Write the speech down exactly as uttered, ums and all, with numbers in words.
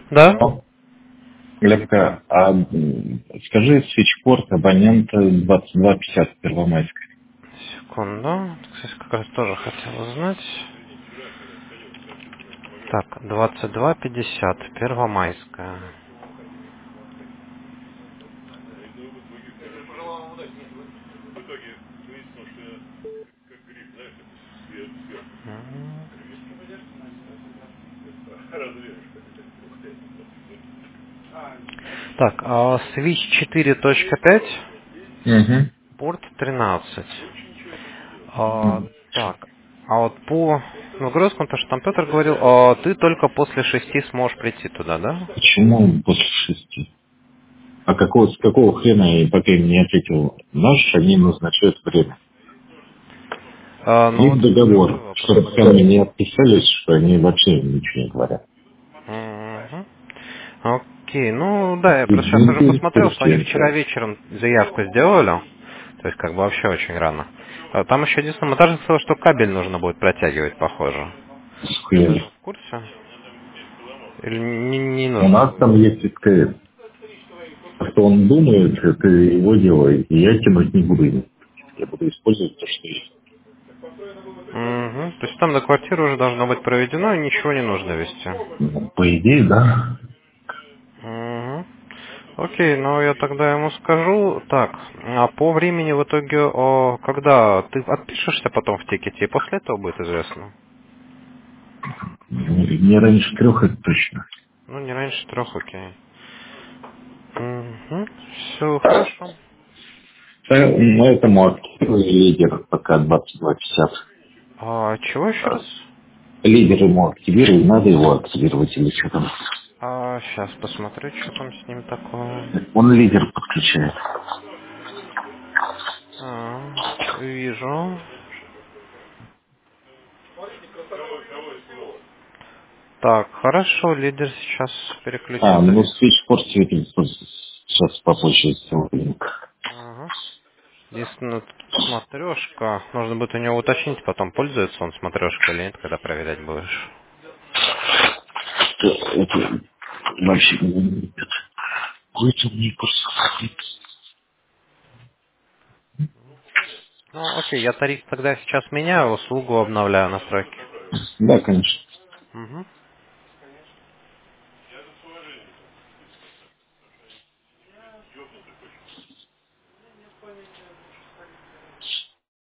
Да? О, Левка, а м, скажи, свечпорт абонента двадцать два пятьдесят Первомайской. Секунду. Кстати, как раз тоже хотел узнать. Так, двадцать два пятьдесят, Первомайская. М. Так, а Switch четыре точка пять, Угу. порт тринадцать. А, так, а вот по нагрузкам, то, что там Петр говорил, а ты только после шести сможешь прийти туда, да? Почему после шести? А какого, с какого хрена, я пока им не ответил, наш, они назначают время? А, У ну них вот другой договор, вопрос. чтобы сами не отписались, что они вообще ничего не говорят. Мгм. Окей, ну да, я И просто сейчас уже деньги в посмотрел, что они курсе. вчера вечером заявку сделали, то есть как бы вообще очень рано. А там еще единственное, мы даже сказали, что кабель нужно будет протягивать, похоже. Ты об Схуяли. этом в курсе? Или не, не У нужно нас будет? там есть СКС. Что он думает, это его дело, и я тянуть не буду. Я буду использовать то, что есть. Угу. То есть там до квартиры уже должно быть проведено, и ничего не нужно вести. Ну, по идее, да. Угу. Окей, ну я тогда ему скажу. Так, а по времени в итоге, о, когда ты отпишешься потом в тикете, и после этого будет известно? Не не раньше трех, это точно. Ну, не раньше трех, окей. Угу. Все хорошо. Э, Ну, этому активу лидер пока двадцать два пятьдесят. А чего еще раз? Лидер ему активируй, надо его активировать или что там. А, сейчас посмотрю, что там с ним такое. Он лидер подключает. А, вижу. Так, хорошо, лидер сейчас А, переключится. ну ли- свечпорт светит сейчас по площади линк. Ага. Единственное, тут смотрешка. Нужно будет у него уточнить, потом пользуется он смотрешкой или нет, когда проверять будешь. Это вообще не идет. Какой-то мне курс. Ну, окей, я тариф тогда сейчас меняю, услугу обновляю настройки. Да, конечно. Угу.